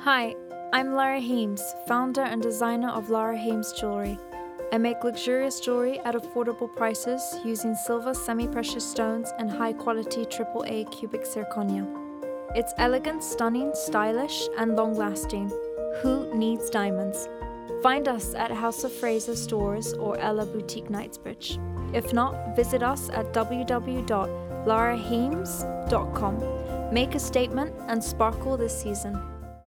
Hi, I'm Lara Heems, founder and designer of Lara Heems Jewelry. I make luxurious jewelry at affordable prices using silver semi-precious stones and high-quality AAA cubic zirconia. It's elegant, stunning, stylish, and long-lasting. Who needs diamonds? Find us at House of Fraser stores or Ella Boutique Knightsbridge. If not, visit us at www.laraheems.com. Make a statement and sparkle this season.